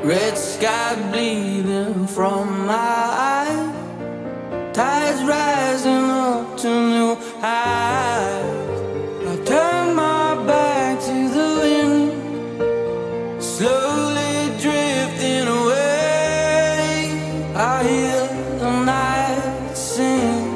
Red sky bleeding from my eyes, tides rising up to new highs. I turn my back to the wind, slowly drifting away. I hear the night sing,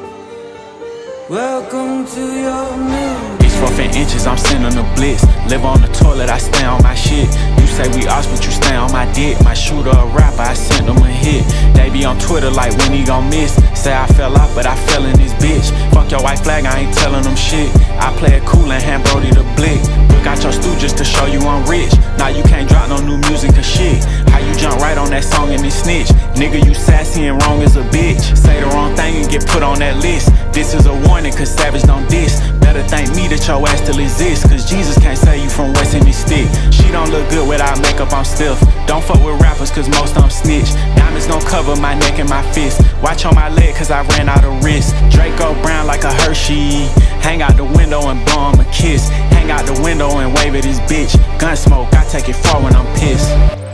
welcome to your new day. It's rough in inches, I'm sending a blitz. Live on the toilet, I stay on my shit. You say we ops, but you stay on my dick. My shooter a rapper, I sent them a hit. They be on Twitter like when he gon' miss. Say I fell off, but I fell in this bitch. Fuck your white flag, I ain't telling them shit. I play it cool and hand Brody the blick. Book out your stew just to show you I'm rich. Now you can't drop no new music or shit. How you jump right on that song and then snitch? Nigga, you sassy and wrong as a bitch. Say the wrong thing and get put on that list. This is a warning, cause Savage don't diss. Better thank me that your ass still exists, cause Jesus can't save you from what's in his stick. She don't look good without makeup, I'm stiff. Don't fuck with rappers, cause most of them snitch. Diamonds gon' cover my neck and my fist. Watch on my leg, cause I ran out of wrist. Draco Brown like a Hershey. Hang out the window and blow him a kiss. Hang out the window and wave at this bitch. Gun smoke, I take it far when I'm pissed.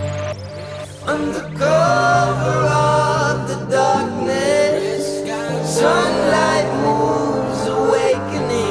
Under cover of the darkness, sunlight moves awakening.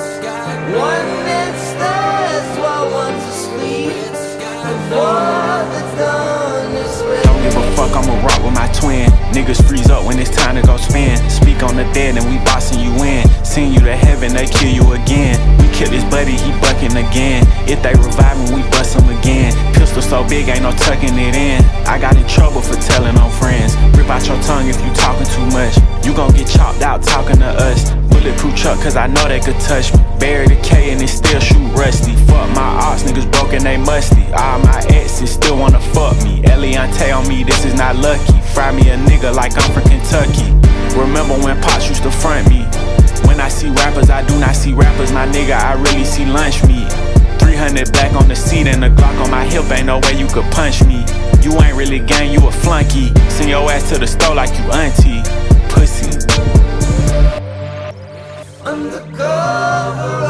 One that stares while one's asleep, before the dawn is waking. Don't give a fuck, I'ma rock with my twin. Niggas freeze up when it's time to go spin. Speak on the dead and we bossing you in. Send you to heaven, they kill you again. We kill this buddy, he bucking again. If they revive him, we bust him again. Pistol so big, ain't no tucking it in. I got in trouble for telling on friends. Rip out your tongue if you talking too much. You gon' get chopped out talking to us. Bulletproof truck, cause I know they could touch me. Bury the K and it still shoot rusty. Fuck my ops, niggas broken, they musty. All my exes still wanna fuck me. Eliante on me, this is not lucky. Fry me a nigga like I'm from Kentucky. Remember when Pops used to front me? When I see rappers, I do not see rappers. My nigga, I really see lunch meat. 300 black on the seat and a Glock on my hip, ain't no way you could punch me. You ain't really gang, you a flunky. Send your ass to the store like you auntie. Pussy. Under cover